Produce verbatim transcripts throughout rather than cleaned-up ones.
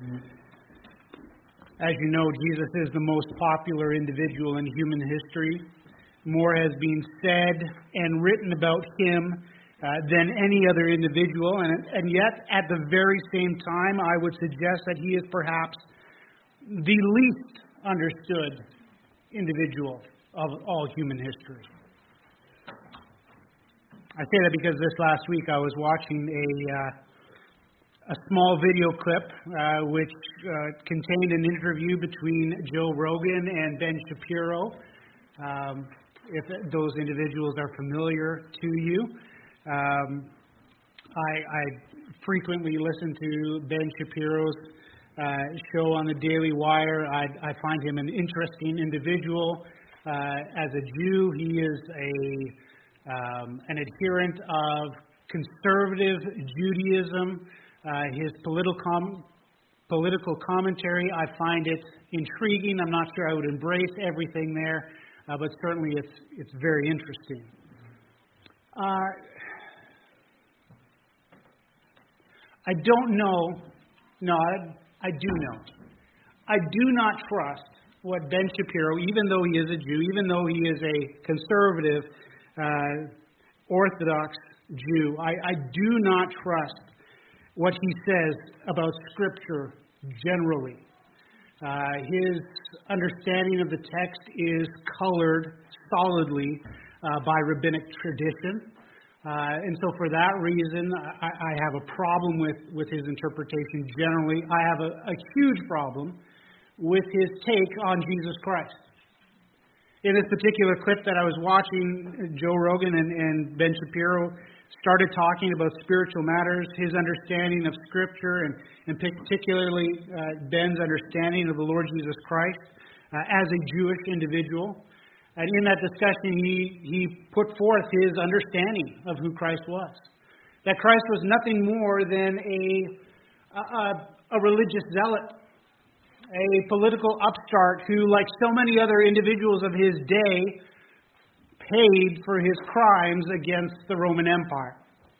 As you know, Jesus is the most popular individual in human history. More has been said and written about him uh, than any other individual, and, and yet, at the very same time, I would suggest that he is perhaps the least understood individual of all human history. I say that because this last week I was watching a uh, a small video clip uh, which uh, contained an interview between Joe Rogan and Ben Shapiro. Um, if those individuals are familiar to you, um, I, I frequently listen to Ben Shapiro's uh, show on the Daily Wire. I, I find him an interesting individual. Uh, as a Jew, he is a Um, an adherent of conservative Judaism. Uh, his political com- political commentary, I find it intriguing. I'm not sure I would embrace everything there, uh, but certainly it's it's very interesting. Uh, I don't know. No, I, I do know. I do not trust what Ben Shapiro, even though he is a Jew, even though he is a conservative, Uh, Orthodox Jew. I, I do not trust what he says about Scripture generally. Uh, his understanding of the text is colored solidly uh, by rabbinic tradition. Uh, and so for that reason, I, I have a problem with, with his interpretation generally. I have a, a huge problem with his take on Jesus Christ. In this particular clip that I was watching, Joe Rogan and, and Ben Shapiro started talking about spiritual matters, his understanding of Scripture, and, and particularly uh, Ben's understanding of the Lord Jesus Christ uh, as a Jewish individual. And in that discussion, he, he put forth his understanding of who Christ was. That Christ was nothing more than a, a, a religious zealot, a political upstart who, like so many other individuals of his day, paid for his crimes against the Roman Empire.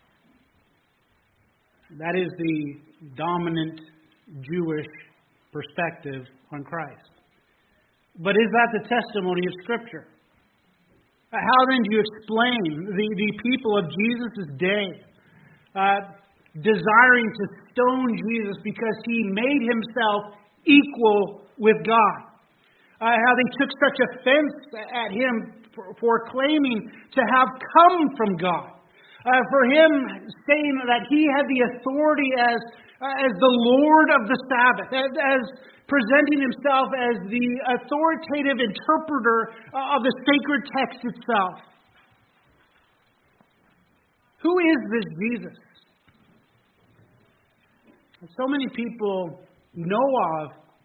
That is the dominant Jewish perspective on Christ. But is that the testimony of Scripture? How then do you explain the, the people of Jesus' day uh, desiring to stone Jesus because he made himself equal with God? Uh, how they took such offense at him for, for claiming to have come from God. Uh, for him saying that he had the authority as, uh, as the Lord of the Sabbath, as, as presenting himself as the authoritative interpreter of the sacred text itself. Who is this Jesus? So many people know of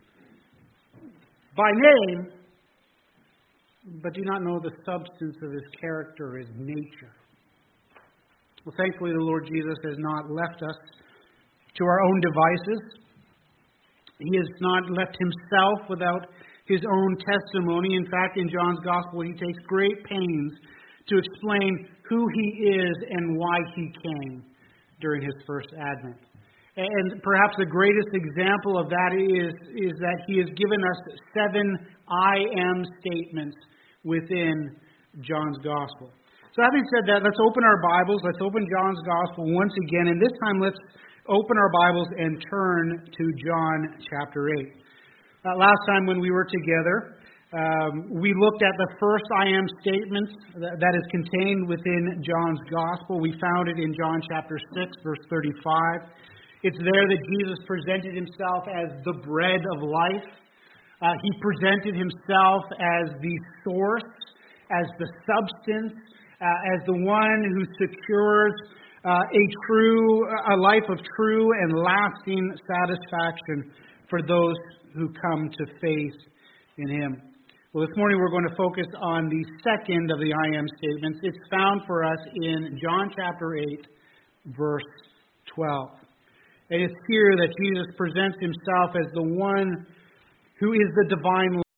by name, but do not know the substance of his character, his nature. Well, thankfully, the Lord Jesus has not left us to our own devices. He has not left himself without his own testimony. In fact, in John's Gospel, he takes great pains to explain who he is and why he came during his first advent. And perhaps the greatest example of that is, is that he has given us seven I am statements within John's Gospel. So having said that, let's open our Bibles. Let's open John's Gospel once again. And this time let's open our Bibles and turn to John chapter eight. Uh, last time when we were together, um, we looked at the first I am statement that, that is contained within John's Gospel. We found it in John chapter six, verse thirty-five. It's there that Jesus presented himself as the bread of life. Uh, he presented himself as the source, as the substance, uh, as the one who secures uh, a true, a life of true and lasting satisfaction for those who come to faith in him. Well, this morning we're going to focus on the second of the I am statements. It's found for us in John chapter eight, verse twelve. And it's here that Jesus presents himself as the one who is the divine light,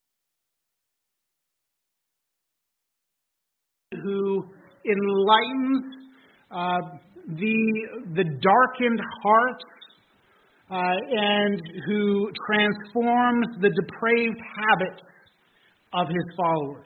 who enlightens uh, the, the darkened hearts uh, and who transforms the depraved habits of his followers.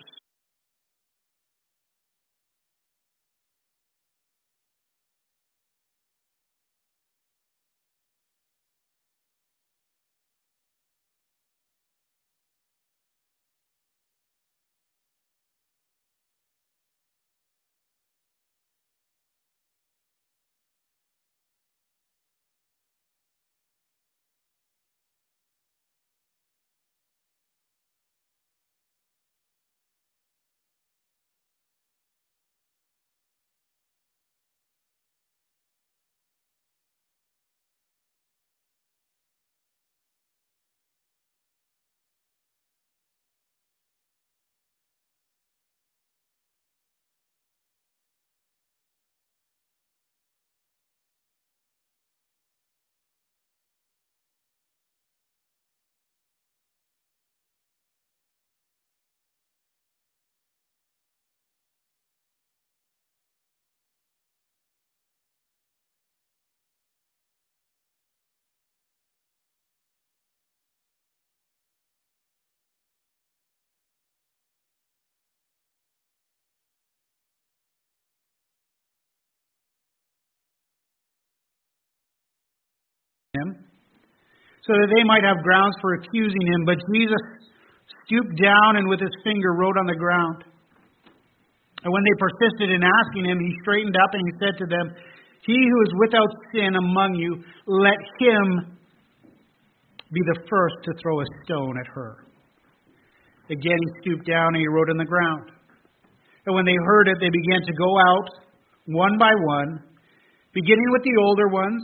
Him, so that they might have grounds for accusing him. But Jesus stooped down and with his finger wrote on the ground. And when they persisted in asking him, he straightened up and he said to them, "He who is without sin among you, let him be the first to throw a stone at her." Again he stooped down and he wrote on the ground. And when they heard it, they began to go out one by one, beginning with the older ones,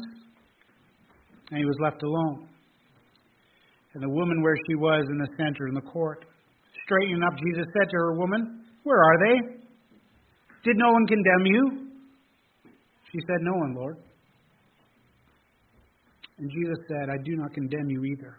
and he was left alone. And the woman where she was in the center in the court. Straightening up, Jesus said to her, "Woman, where are they? Did no one condemn you?" She said, "No one, Lord." And Jesus said, "I do not condemn you either.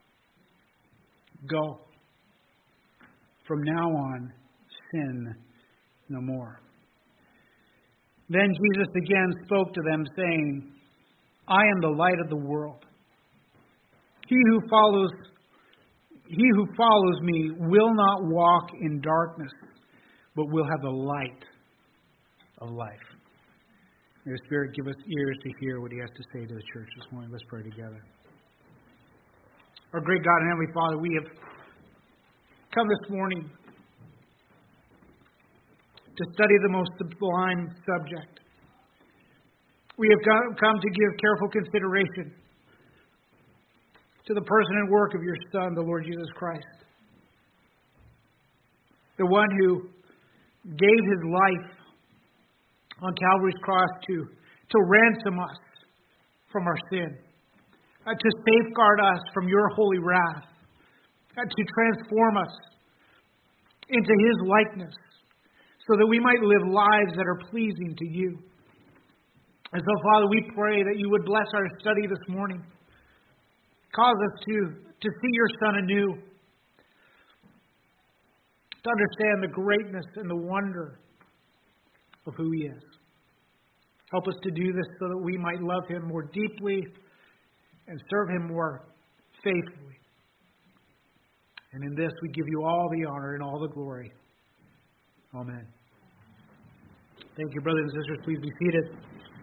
Go. From now on, sin no more." Then Jesus again spoke to them, saying, "I am the light of the world. He who follows he who follows me will not walk in darkness, but will have the light of life." May the Spirit give us ears to hear what he has to say to the church this morning. Let's pray together. Our great God and Heavenly Father, we have come this morning to study the most sublime subject. We have come to give careful consideration to the person and work of your Son, the Lord Jesus Christ. The one who gave his life on Calvary's cross to, to ransom us from our sin, uh, to safeguard us from your holy wrath, uh, to transform us into his likeness, so that we might live lives that are pleasing to you. And so, Father, we pray that you would bless our study this morning. Cause us to, to see your Son anew, to understand the greatness and the wonder of who he is. Help us to do this so that we might love him more deeply and serve him more faithfully. And in this we give you all the honor and all the glory. Amen. Thank you, brothers and sisters. Please be seated.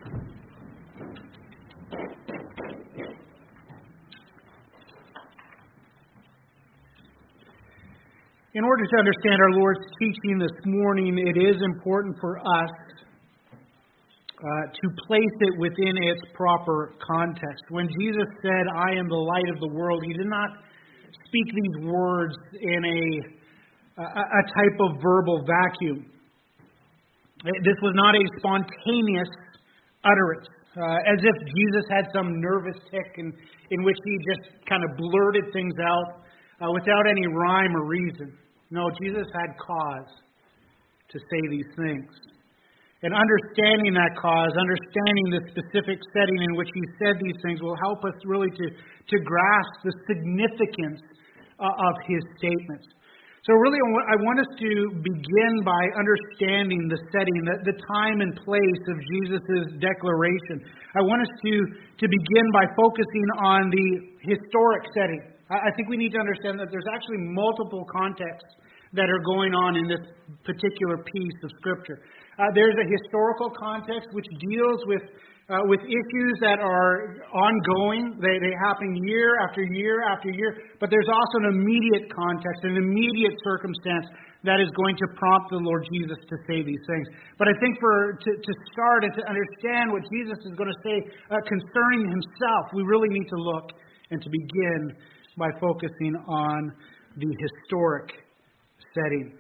In order to understand our Lord's teaching this morning, it is important for us uh, to place it within its proper context. When Jesus said, "I am the light of the world," he did not speak these words in a, a, a type of verbal vacuum. This was not a spontaneous utterance, uh, as if Jesus had some nervous tick in, in which he just kind of blurted things out uh, without any rhyme or reason. No, Jesus had cause to say these things. And understanding that cause, understanding the specific setting in which he said these things will help us really to, to grasp the significance uh, of his statements. So really, I want us to begin by understanding the setting, the, the time and place of Jesus' declaration. I want us to, to begin by focusing on the historic setting. I, I think we need to understand that there's actually multiple contexts that are going on in this particular piece of Scripture. Uh, there's a historical context which deals with Uh, with issues that are ongoing. They, they happen year after year after year. But there's also an immediate context, an immediate circumstance that is going to prompt the Lord Jesus to say these things. But I think for to, to start and to understand what Jesus is going to say uh, concerning himself, we really need to look and to begin by focusing on the historic setting.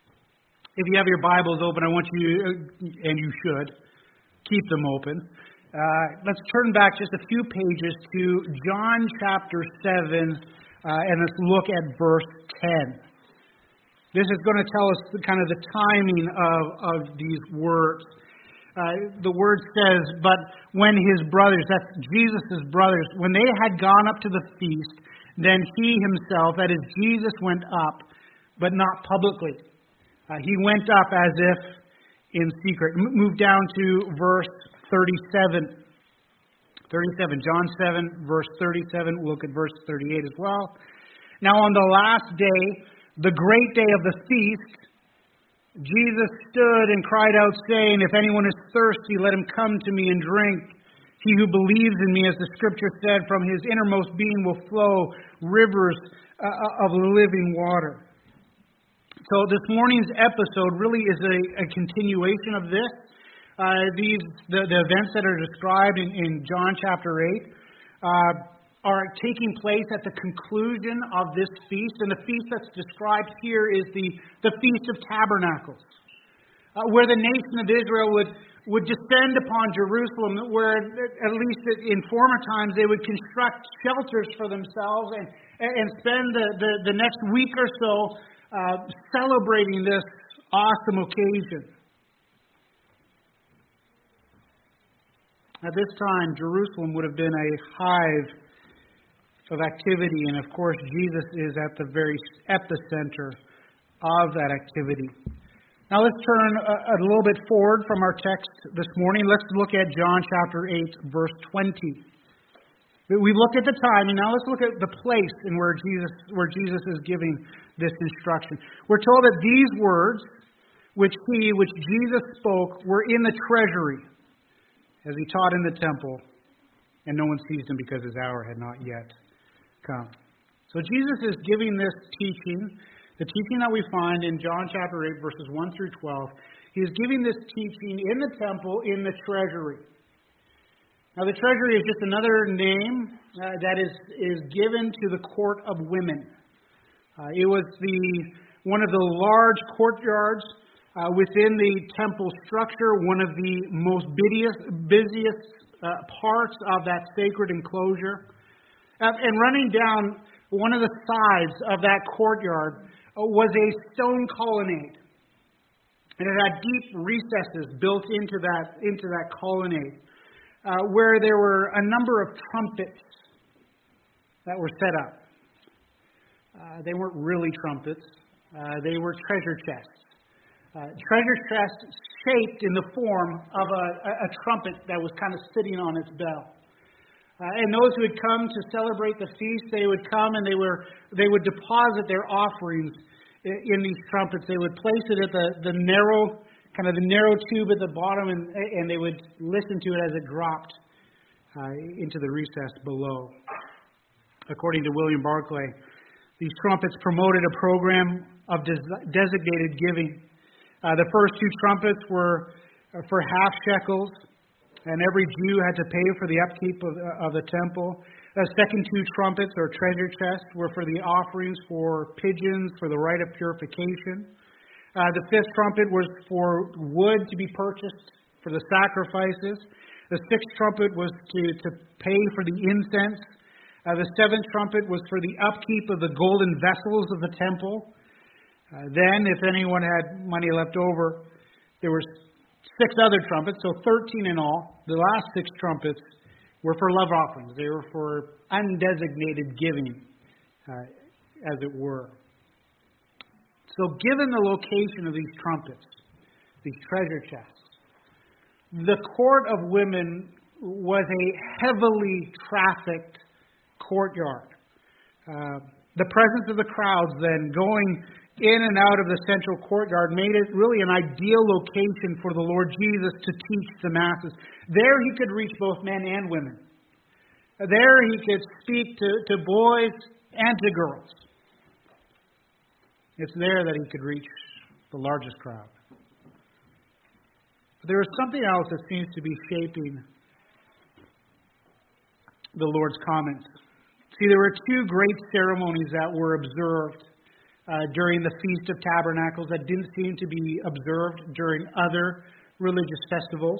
If you have your Bibles open, I want you, and you should, keep them open. Uh, let's turn back just a few pages to John chapter seven, uh, and let's look at verse ten. This is going to tell us the, kind of the timing of, of these words. Uh, the word says, but when his brothers, that's Jesus' brothers, when they had gone up to the feast, then he himself, that is Jesus, went up, but not publicly. Uh, he went up as if in secret. M- move down to verse thirty-seven. thirty-seven. John seven, verse thirty-seven. We'll look at verse thirty-eight as well. Now on the last day, the great day of the feast, Jesus stood and cried out, saying, if anyone is thirsty, let him come to me and drink. He who believes in me, as the Scripture said, from his innermost being will flow rivers uh, of living water. So this morning's episode really is a, a continuation of this. Uh, these the, the events that are described in, in John chapter eight uh, are taking place at the conclusion of this feast, and the feast that's described here is the, the Feast of Tabernacles, uh, where the nation of Israel would, would descend upon Jerusalem, where at least in former times they would construct shelters for themselves and, and spend the, the, the next week or so uh, celebrating this awesome occasion. At this time, Jerusalem would have been a hive of activity, and of course, Jesus is at the very epicenter of that activity. Now, let's turn a, a little bit forward from our text this morning. Let's look at John chapter eight, verse twenty. We've looked at the time, and now let's look at the place in where Jesus, where Jesus is giving this instruction. We're told that these words, which he, which Jesus spoke, were in the treasury, as he taught in the temple, and no one seized him because his hour had not yet come. So Jesus is giving this teaching, the teaching that we find in John chapter eight, verses one through twelve. He is giving this teaching in the temple, in the treasury. Now the treasury is just another name uh, that is, is given to the court of women. Uh, it was the one of the large courtyards Uh, within the temple structure, one of the most busiest, busiest uh, parts of that sacred enclosure. Uh, and running down one of the sides of that courtyard uh, was a stone colonnade. And it had deep recesses built into that, into that colonnade, uh, where there were a number of trumpets that were set up. Uh, they weren't really trumpets. Uh, they were treasure chests. Uh, treasure chest shaped in the form of a, a, a trumpet that was kind of sitting on its bell. Uh, and those who had come to celebrate the feast, they would come and they were they would deposit their offerings in, in these trumpets. They would place it at the, the narrow, kind of the narrow tube at the bottom, and, and they would listen to it as it dropped uh, into the recess below. According to William Barclay, these trumpets promoted a program of des- designated giving. Uh, the first two trumpets were for half shekels, and every Jew had to pay for the upkeep of, of the temple. The second two trumpets, or treasure chests, were for the offerings for pigeons, for the rite of purification. Uh, the fifth trumpet was for wood to be purchased for the sacrifices. The sixth trumpet was to, to pay for the incense. Uh, the seventh trumpet was for the upkeep of the golden vessels of the temple. Uh, then, if anyone had money left over, there were six other trumpets, so thirteen in all. The last six trumpets were for love offerings. They were for undesignated giving, uh, as it were. So given the location of these trumpets, these treasure chests, the court of women was a heavily trafficked courtyard. Uh, the presence of the crowds then going in and out of the central courtyard made it really an ideal location for the Lord Jesus to teach the masses. There he could reach both men and women. There he could speak to, to boys and to girls. It's there that he could reach the largest crowd. But there is something else that seems to be shaping the Lord's comments. See, there were two great ceremonies that were observed uh, during the Feast of Tabernacles that didn't seem to be observed during other religious festivals.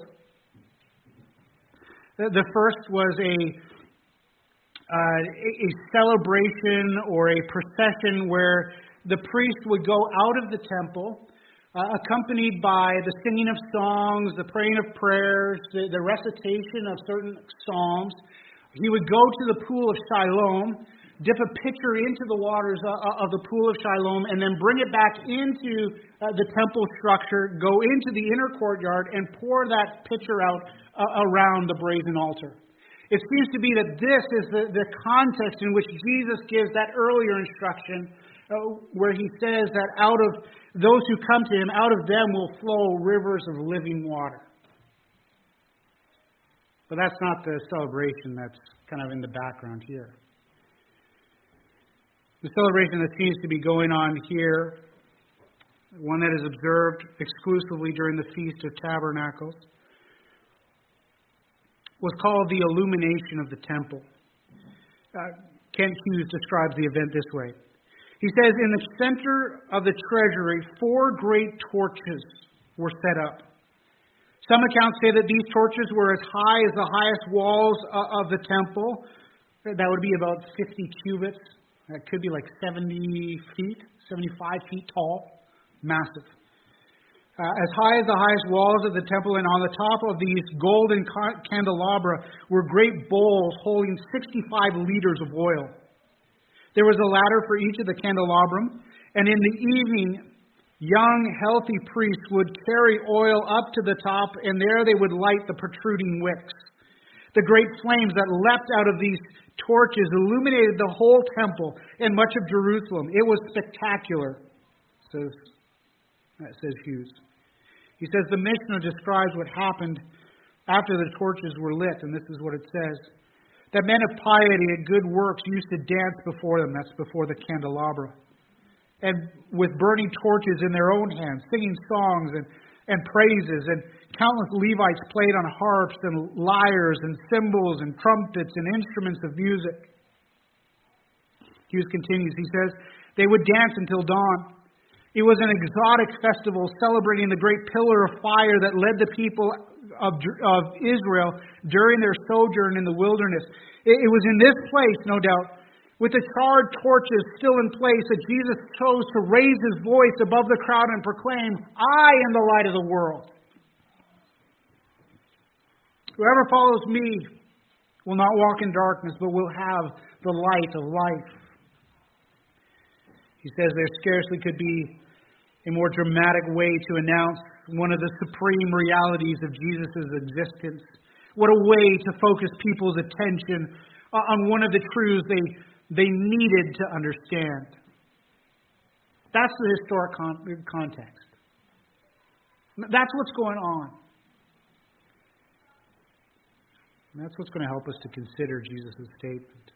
The first was a uh, a celebration or a procession where the priest would go out of the temple, uh, accompanied by the singing of songs, the praying of prayers, the, the recitation of certain psalms. He would go to the pool of Siloam, dip a pitcher into the waters of the pool of Siloam, and then bring it back into uh, the temple structure, go into the inner courtyard, and pour that pitcher out uh, around the brazen altar. It seems to be that this is the, the context in which Jesus gives that earlier instruction, uh, where he says that out of those who come to him, out of them will flow rivers of living water. But that's not the celebration that's kind of in the background here. The celebration that seems to be going on here, one that is observed exclusively during the Feast of Tabernacles, was called the illumination of the temple. Uh, Kent Hughes describes the event this way. He says, in the center of the treasury, four great torches were set up. Some accounts say that these torches were as high as the highest walls of the temple. That would be about fifty cubits. That could be like seventy feet, seventy-five feet tall. Massive. Uh, as high as the highest walls of the temple, and on the top of these golden candelabra were great bowls holding sixty-five liters of oil. There was a ladder for each of the candelabrum, and in the evening, young, healthy priests would carry oil up to the top, and there they would light the protruding wicks. The great flames that leapt out of these torches illuminated the whole temple and much of Jerusalem. It was spectacular, says, says Hughes. He says the Mishnah describes what happened after the torches were lit, and this is what it says. That men of piety and good works used to dance before them. That's before the candelabra. And with burning torches in their own hands, singing songs and, and praises, and countless Levites played on harps and lyres and cymbals and trumpets and instruments of music. Hughes continues, he says, they would dance until dawn. It was an exotic festival celebrating the great pillar of fire that led the people of, of Israel during their sojourn in the wilderness. It, it was in this place, no doubt, with the charred torches still in place, that Jesus chose to raise his voice above the crowd and proclaim, I am the light of the world. Whoever follows me will not walk in darkness, but will have the light of life. He says there scarcely could be a more dramatic way to announce one of the supreme realities of Jesus' existence. What a way to focus people's attention on one of the truths they They needed to understand. That's the historic con- context. That's what's going on. And that's what's going to help us to consider Jesus' statement.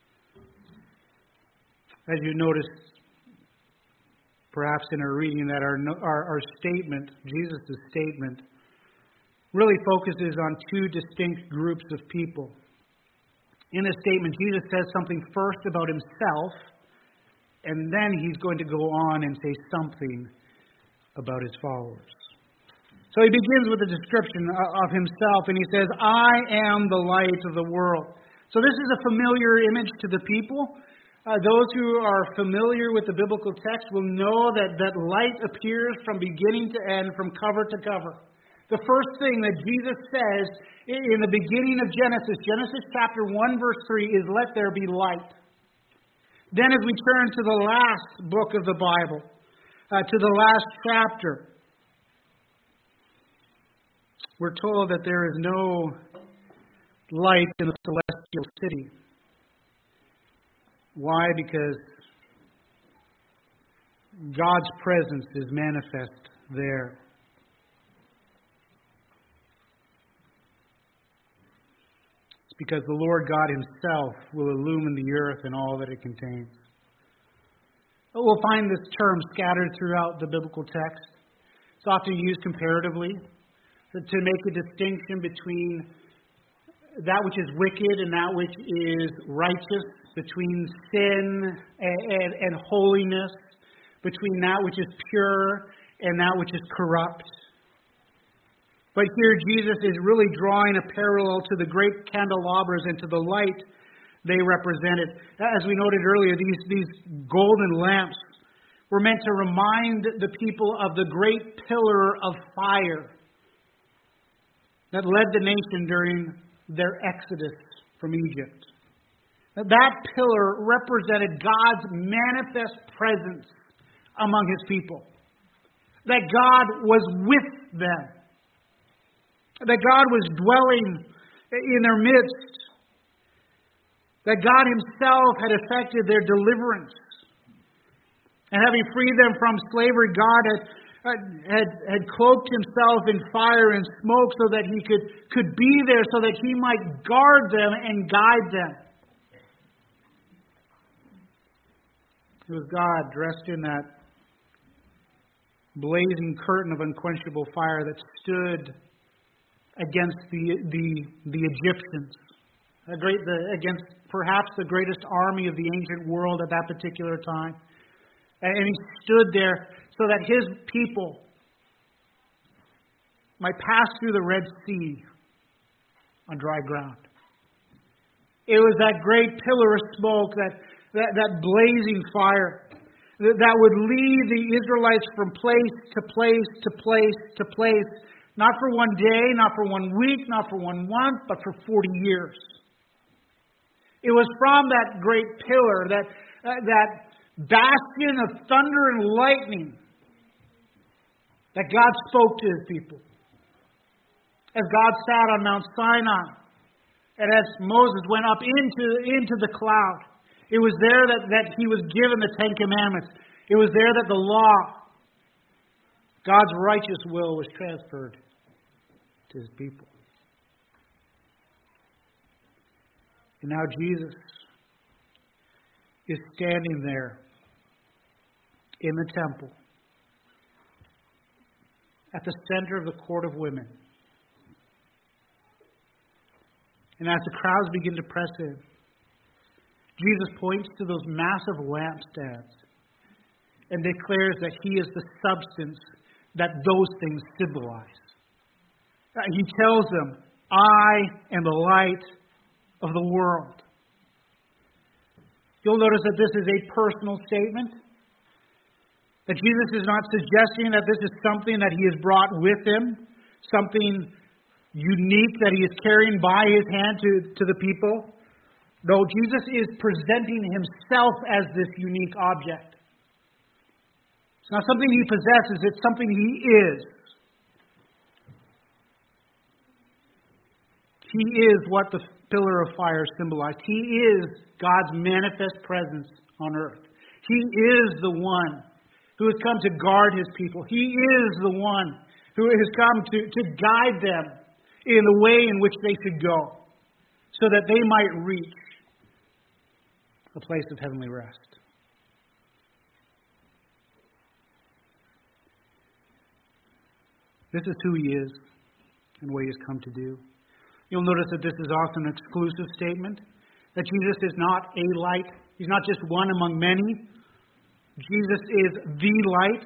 As you noticed, perhaps in our reading, that our, our, our statement, Jesus' statement, really focuses on two distinct groups of people. In this statement, Jesus says something first about himself, and then he's going to go on and say something about his followers. So he begins with a description of himself, and he says, I am the light of the world. So this is a familiar image to the people. Uh, those who are familiar with the biblical text will know that, that light appears from beginning to end, from cover to cover. The first thing that Jesus says in the beginning of Genesis, Genesis chapter one, verse three, is let there be light. Then as we turn to the last book of the Bible, uh, to the last chapter, we're told that there is no light in the celestial city. Why? Because God's presence is manifest there. It's because the Lord God Himself will illumine the earth and all that it contains. We'll find this term scattered throughout the biblical text. It's often used comparatively to make a distinction between that which is wicked and that which is righteous, between sin and, and, and holiness, between that which is pure and that which is corrupt. But here Jesus is really drawing a parallel to the great candelabras and to the light they represented. As we noted earlier, these, these golden lamps were meant to remind the people of the great pillar of fire that led the nation during their exodus from Egypt. That pillar represented God's manifest presence among His people. That God was with them. That God was dwelling in their midst. That God Himself had effected their deliverance. And having freed them from slavery, God had, had, had cloaked Himself in fire and smoke so that He could, could be there, so that He might guard them and guide them. It was God dressed in that blazing curtain of unquenchable fire that stood against the the, the Egyptians, a great, the, against perhaps the greatest army of the ancient world at that particular time. And He stood there so that His people might pass through the Red Sea on dry ground. It was that great pillar of smoke, that, that, that blazing fire, that, that would lead the Israelites from place to place to place to place, not for one day, not for one week, not for one month, but for forty years. It was from that great pillar, that, uh, that bastion of thunder and lightning, that God spoke to His people. As God sat on Mount Sinai, and as Moses went up into, into the cloud, it was there that, that he was given the Ten Commandments. It was there that the law, God's righteous will, was transferred to His people. And now Jesus is standing there in the temple, at the center of the court of women. And as the crowds begin to press in, Jesus points to those massive lampstands and declares that He is the substance that those things symbolize. He tells them, I am the light of the world. You'll notice that this is a personal statement. That Jesus is not suggesting that this is something that He has brought with Him, something unique that He is carrying by His hand to, to the people. No, Jesus is presenting Himself as this unique object. It's not something He possesses, it's something He is. He is what the pillar of fire symbolized. He is God's manifest presence on earth. He is the one who has come to guard His people. He is the one who has come to, to guide them in the way in which they should go, so that they might reach a place of heavenly rest. This is who He is and what He has come to do. You'll notice that this is often an exclusive statement, that Jesus is not a light. He's not just one among many. Jesus is the light.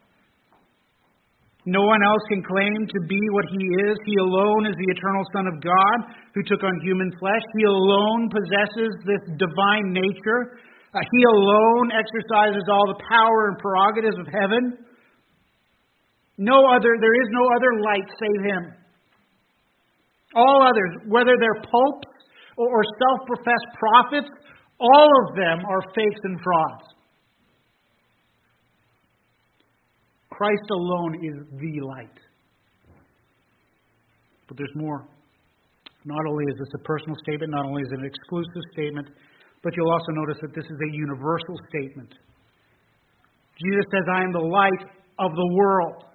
No one else can claim to be what He is. He alone is the eternal Son of God who took on human flesh. He alone possesses this divine nature. Uh, he alone exercises all the power and prerogatives of heaven. No other, there is no other light save Him. All others, whether they're popes or self-professed prophets, all of them are fakes and frauds. Christ alone is the light. But there's more. Not only is this a personal statement, not only is it an exclusive statement, but you'll also notice that this is a universal statement. Jesus says, I am the light of the world.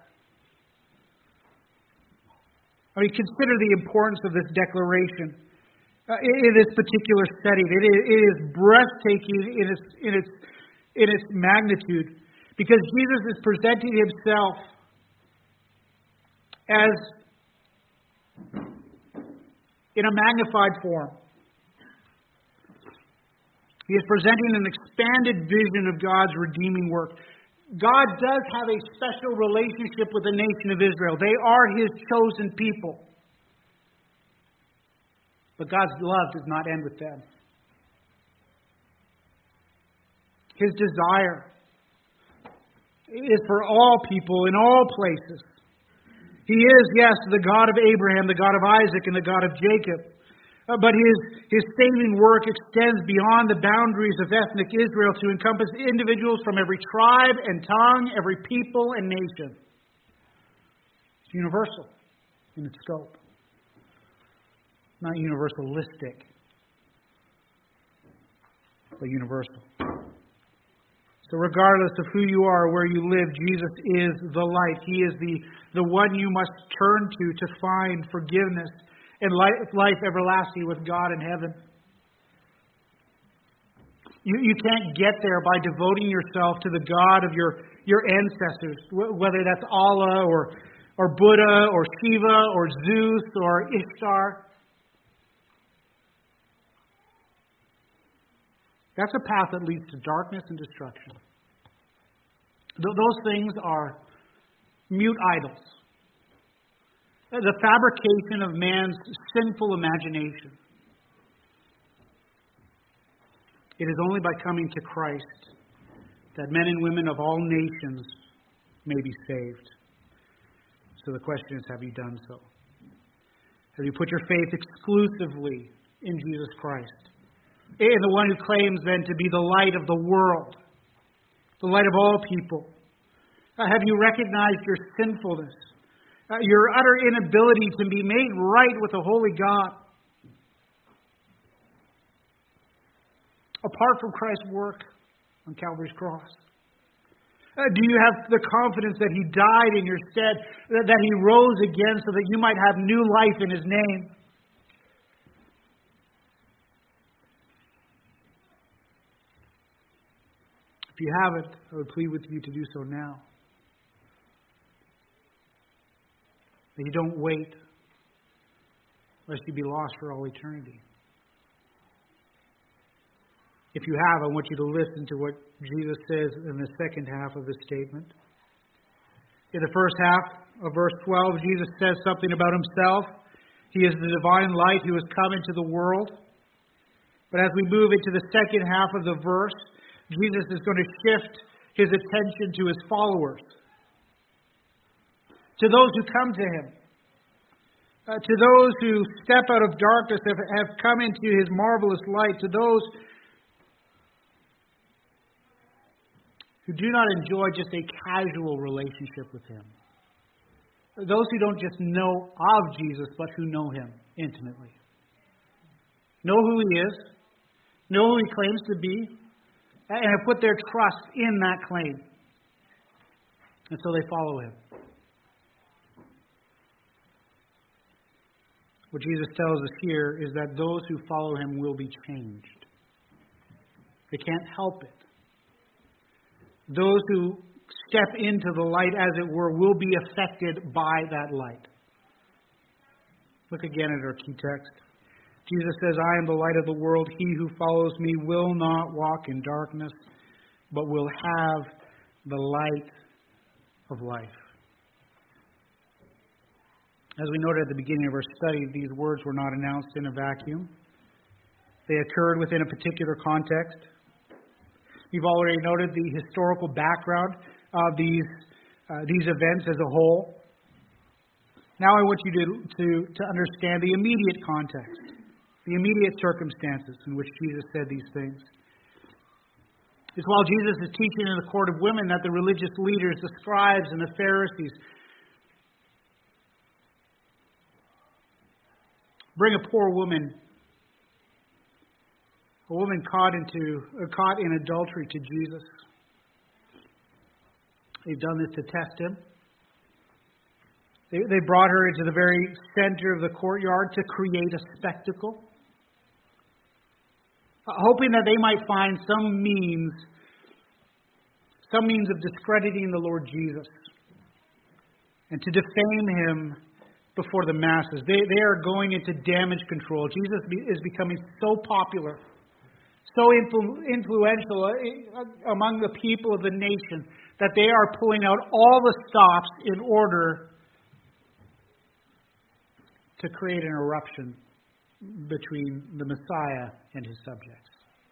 I mean, consider the importance of this declaration uh, in this particular setting. It is, it is breathtaking in its, in, its, in its magnitude, because Jesus is presenting himself as in a magnified form. He is presenting an expanded vision of God's redeeming work. God does have a special relationship with the nation of Israel. They are his chosen people. But God's love does not end with them. His desire is for all people in all places. He is, yes, the God of Abraham, the God of Isaac, and the God of Jacob. Uh, but his, his saving work extends beyond the boundaries of ethnic Israel to encompass individuals from every tribe and tongue, every people and nation. It's universal in its scope. Not universalistic, but universal. So regardless of who you are or where you live, Jesus is the light. He is the, the one you must turn to to find forgiveness and life, life everlasting with God in heaven. You, you can't get there by devoting yourself to the God of your, your ancestors, whether that's Allah or, or Buddha or Shiva or Zeus or Ishtar. That's a path that leads to darkness and destruction. Those things are mute idols. The fabrication of man's sinful imagination. It is only by coming to Christ that men and women of all nations may be saved. So the question is, have you done so? Have you put your faith exclusively in Jesus Christ? In the one who claims then to be the light of the world, the light of all people. Uh, have you recognized your sinfulness, uh, your utter inability to be made right with the holy God? Apart from Christ's work on Calvary's cross. Uh, do you have the confidence that he died in your stead, that, that he rose again so that you might have new life in his name? If you haven't, I would plead with you to do so now. That you don't wait, lest you be lost for all eternity. If you have, I want you to listen to what Jesus says in the second half of the statement. In the first half of verse twelve, Jesus says something about himself. He is the divine light who has come into the world. But as we move into the second half of the verse, Jesus is going to shift his attention to his followers, to those who come to him, uh, to those who step out of darkness and have come into his marvelous light, to those who do not enjoy just a casual relationship with him, those who don't just know of Jesus, but who know him intimately, know who he is, know who he claims to be, and have put their trust in that claim. And so they follow him. What Jesus tells us here is that those who follow him will be changed. They can't help it. Those who step into the light, as it were, will be affected by that light. Look again at our key text. Jesus says, I am the light of the world. He who follows me will not walk in darkness, but will have the light of life. As we noted at the beginning of our study, these words were not announced in a vacuum. They occurred within a particular context. You've already noted the historical background of these, uh, these events as a whole. Now I want you to, to, to understand the immediate context, the immediate circumstances in which Jesus said these things. It's while Jesus is teaching in the court of women that the religious leaders, the scribes and the Pharisees, bring a poor woman, a woman caught into uh, caught in adultery to Jesus. They've done this to test him. They, they brought her into the very center of the courtyard to create a spectacle, uh, hoping that they might find some means, some means of discrediting the Lord Jesus and to defame him before the masses. They, they are going into damage control. Jesus be, is becoming so popular, so influ, influential among the people of the nation that they are pulling out all the stops in order to create an eruption between the Messiah and his subjects.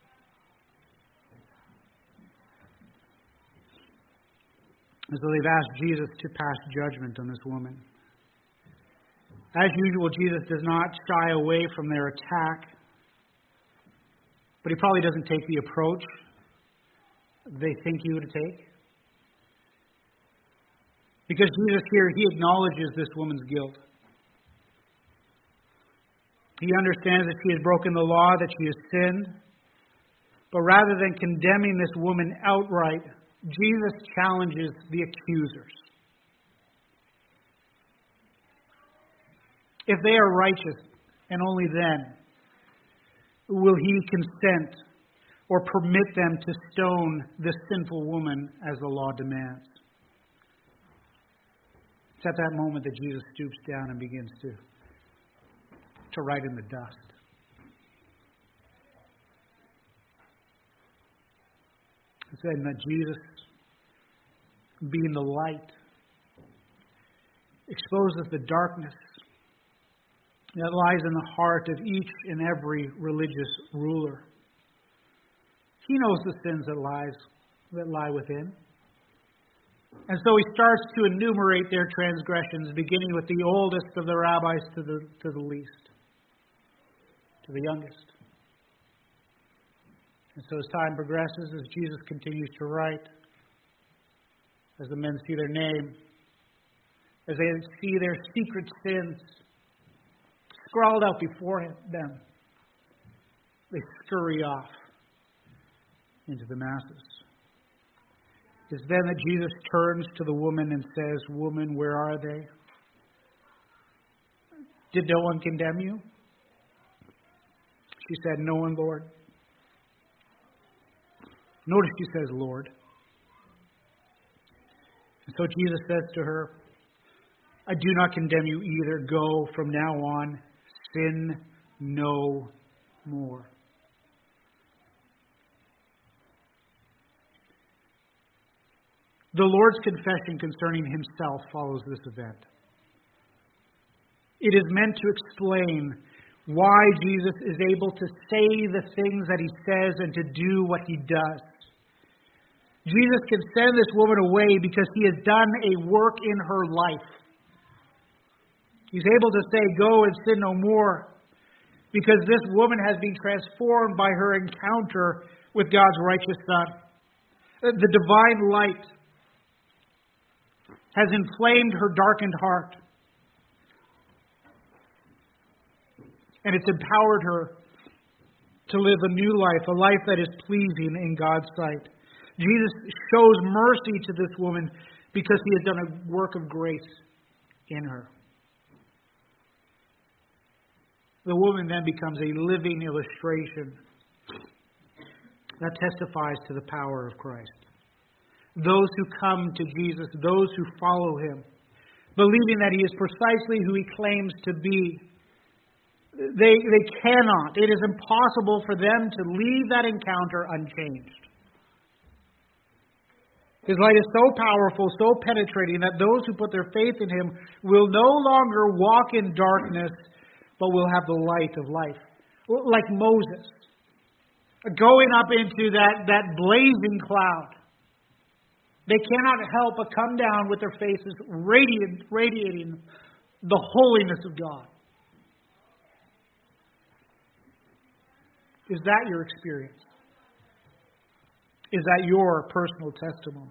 And so they've asked Jesus to pass judgment on this woman. As usual, Jesus does not shy away from their attack, but he probably doesn't take the approach they think he would take. Because Jesus here, he acknowledges this woman's guilt. He understands that she has broken the law, that she has sinned. But rather than condemning this woman outright, Jesus challenges the accusers. If they are righteous, and only then, will he consent or permit them to stone this sinful woman as the law demands. It's at that moment that Jesus stoops down and begins to, to write in the dust. It said that Jesus, being the light, exposes the darkness that lies in the heart of each and every religious ruler. He knows the sins that lies that lie within. And so he starts to enumerate their transgressions, beginning with the oldest of the rabbis to the to the least, to the youngest. And so as time progresses, as Jesus continues to write, as the men see their name, as they see their secret sins scrawled out before them, they scurry off into the masses. It's then that Jesus turns to the woman and says, "Woman, where are they? Did no one condemn you?" She said, "No one, Lord." Notice she says, "Lord." And so Jesus says to her, "I do not condemn you either. Go from now on, sin no more." The Lord's confession concerning himself follows this event. It is meant to explain why Jesus is able to say the things that he says and to do what he does. Jesus can send this woman away because he has done a work in her life. He's able to say, "Go and sin no more," because this woman has been transformed by her encounter with God's righteous Son. The divine light has inflamed her darkened heart. And it's empowered her to live a new life, a life that is pleasing in God's sight. Jesus shows mercy to this woman because he has done a work of grace in her. The woman then becomes a living illustration that testifies to the power of Christ. Those who come to Jesus, those who follow him, believing that he is precisely who he claims to be, they, they cannot, it is impossible for them to leave that encounter unchanged. His light is so powerful, so penetrating, that those who put their faith in him will no longer walk in darkness, but will have the light of life. Like Moses, going up into that, that blazing cloud. They cannot help but come down with their faces radiant, radiating the holiness of God. Is that your experience? Is that your personal testimony?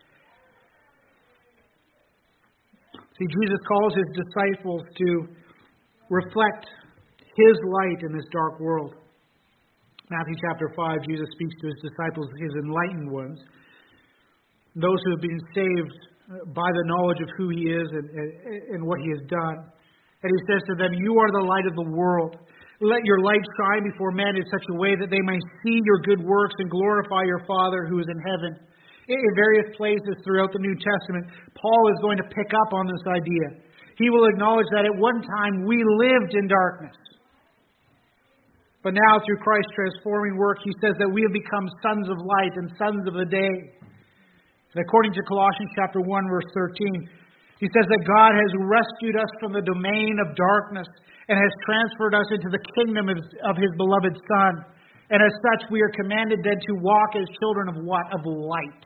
See, Jesus calls his disciples to reflect his light in this dark world. Matthew chapter five, Jesus speaks to his disciples, his enlightened ones, those who have been saved by the knowledge of who he is and, and, and what he has done. And he says to them, "You are the light of the world. Let your light shine before men in such a way that they may see your good works and glorify your Father who is in heaven." In various places throughout the New Testament, Paul is going to pick up on this idea. He will acknowledge that at one time we lived in darkness. But now through Christ's transforming work, he says that we have become sons of light and sons of the day. And according to Colossians chapter one, verse thirteen, he says that God has rescued us from the domain of darkness and has transferred us into the kingdom of his, of his beloved Son. And as such, we are commanded then to walk as children of what? Of light.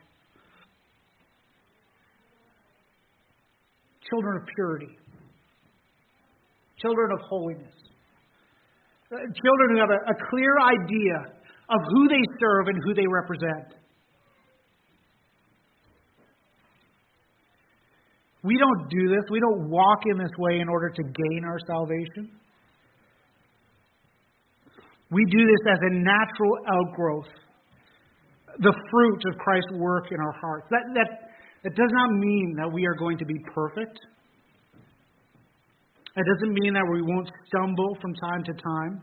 Children of purity. Children of holiness. Children who have a, a clear idea of who they serve and who they represent. We don't do this. We don't walk in this way in order to gain our salvation. We do this as a natural outgrowth, the fruit of Christ's work in our hearts. That, that, that does not mean that we are going to be perfect. It doesn't mean that we won't stumble from time to time,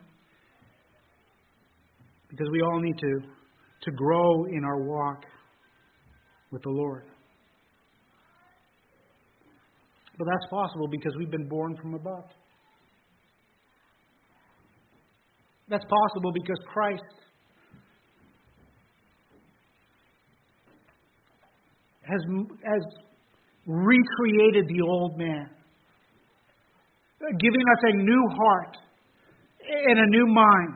because we all need to, to grow in our walk with the Lord. But that's possible because we've been born from above. That's possible because Christ has, has recreated the old man, giving us a new heart and a new mind,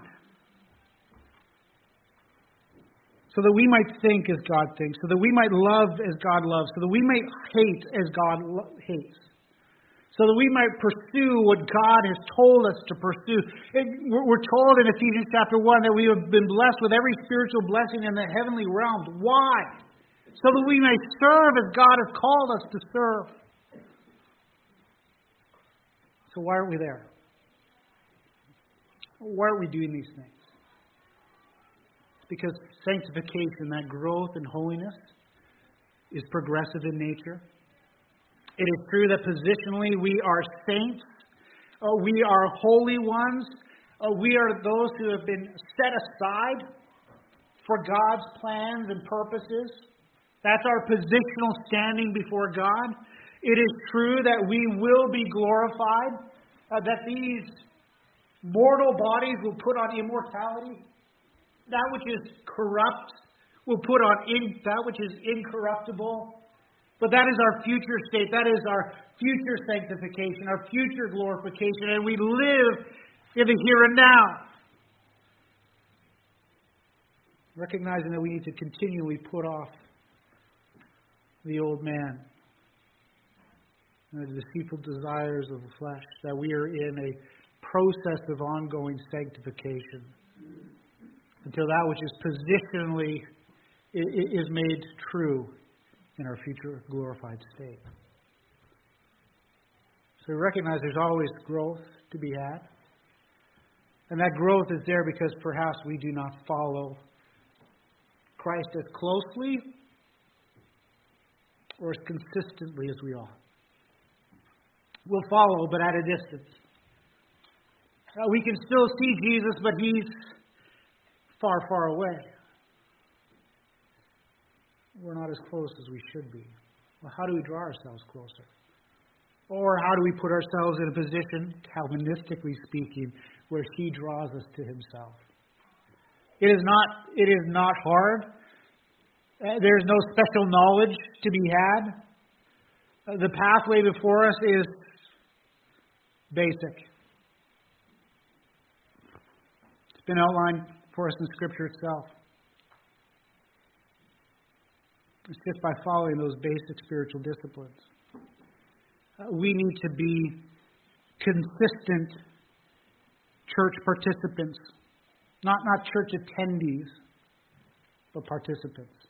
so that we might think as God thinks, so that we might love as God loves, so that we might hate as God lo- hates, so that we might pursue what God has told us to pursue. It, we're, we're told in Ephesians chapter one that we have been blessed with every spiritual blessing in the heavenly realms. Why? So that we may serve as God has called us to serve. So why aren't we there? Why aren't we doing these things? It's because sanctification, that growth in holiness, is progressive in nature. It is true that positionally we are saints. Uh, we are holy ones. Uh, we are those who have been set aside for God's plans and purposes. That's our positional standing before God. It is true that we will be glorified, uh, that these mortal bodies will put on immortality. That which is corrupt will put on in, that which is incorruptible. But that is our future state. That is our future sanctification, our future glorification. And we live in the here and now, recognizing that we need to continually put off the old man and the deceitful desires of the flesh, that we are in a process of ongoing sanctification until that which is positionally is made true in our future glorified state. So we recognize there's always growth to be had. And that growth is there because perhaps we do not follow Christ as closely or as consistently as we ought. We'll follow, but at a distance. Uh, we can still see Jesus, but he's far, far away. We're not as close as we should be. Well, how do we draw ourselves closer? Or how do we put ourselves in a position, Calvinistically speaking, where he draws us to himself? It is not, it is not hard. Uh, there is no special knowledge to be had. Uh, the pathway before us is basic. It's been outlined for us in Scripture itself. It's just by following those basic spiritual disciplines. Uh, we need to be consistent church participants. Not, not church attendees, but participants.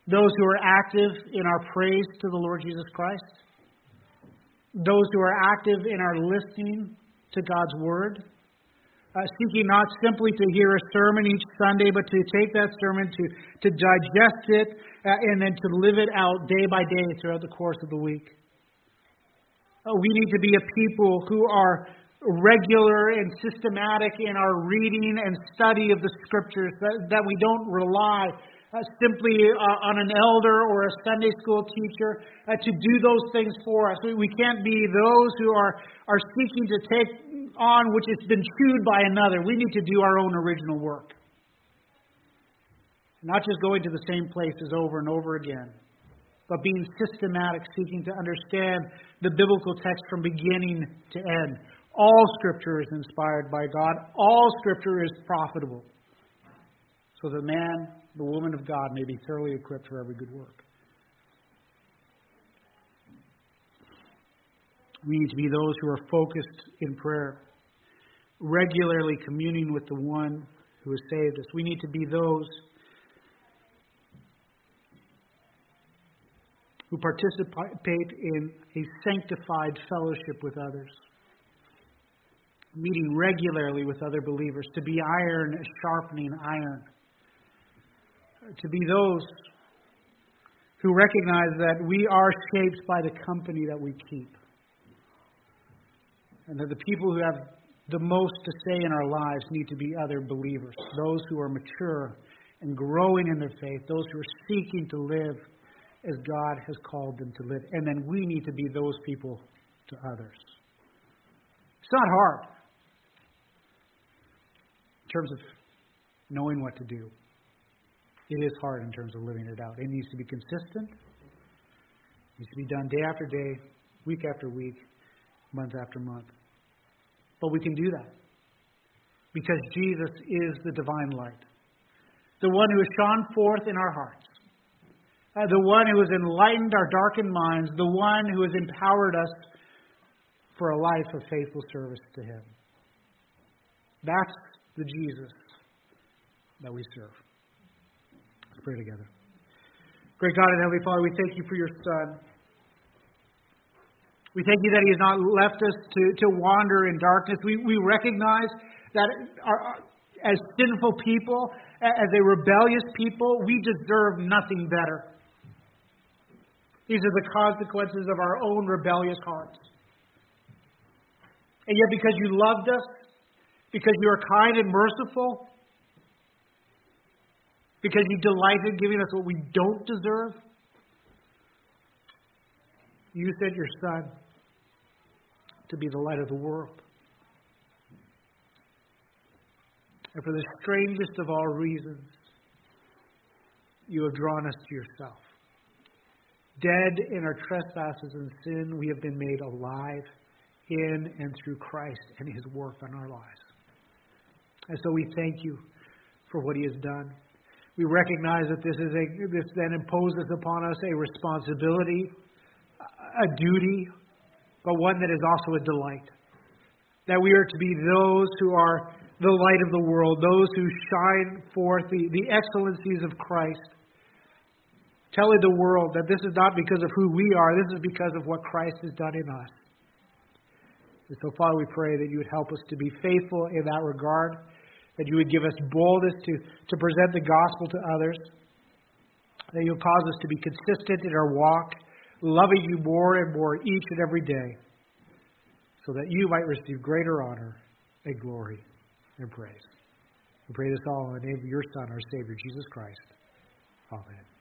Those who are active in our praise to the Lord Jesus Christ. Those who are active in our listening to God's Word. Uh, seeking not simply to hear a sermon each Sunday, but to take that sermon, to, to digest it, uh, and then to live it out day by day throughout the course of the week. Uh, we need to be a people who are regular and systematic in our reading and study of the Scriptures, that, that we don't rely uh, simply uh, on an elder or a Sunday school teacher uh, to do those things for us. We, we can't be those who are, are seeking to take on which has been chewed by another. We need to do our own original work. Not just going to the same places over and over again, but being systematic, seeking to understand the biblical text from beginning to end. All Scripture is inspired by God. All Scripture is profitable, so the man, the woman of God may be thoroughly equipped for every good work. We need to be those who are focused in prayer, regularly communing with the one who has saved us. We need to be those who participate in a sanctified fellowship with others, meeting regularly with other believers, to be iron sharpening iron, to be those who recognize that we are shaped by the company that we keep, and that the people who have the most to say in our lives need to be other believers, those who are mature and growing in their faith, those who are seeking to live as God has called them to live. And then we need to be those people to others. It's not hard in terms of knowing what to do. It is hard in terms of living it out. It needs to be consistent. It needs to be done day after day, week after week, month after month. But we can do that because Jesus is the divine light, the one who has shone forth in our hearts, uh, the one who has enlightened our darkened minds, the one who has empowered us for a life of faithful service to Him. That's the Jesus that we serve. Let's pray together. Great God and Heavenly Father, we thank You for Your Son. We thank You that He has not left us to, to wander in darkness. We, we recognize that our, as sinful people, as a rebellious people, we deserve nothing better. These are the consequences of our own rebellious hearts. And yet because You loved us, because You are kind and merciful, because You delight in giving us what we don't deserve, You sent Your Son to be the light of the world. And for the strangest of all reasons, You have drawn us to Yourself. Dead in our trespasses and sin, we have been made alive in and through Christ and His work on our lives. And so we thank You for what He has done. We recognize that this is a this then imposes upon us a responsibility, a duty, but one that is also a delight. That we are to be those who are the light of the world, those who shine forth the, the excellencies of Christ, telling the world that this is not because of who we are, this is because of what Christ has done in us. And so, Father, we pray that You would help us to be faithful in that regard, that You would give us boldness to, to present the gospel to others, that You'll cause us to be consistent in our walk, loving You more and more each and every day, so that You might receive greater honor and glory and praise. We pray this all in the name of Your Son, our Savior, Jesus Christ. Amen.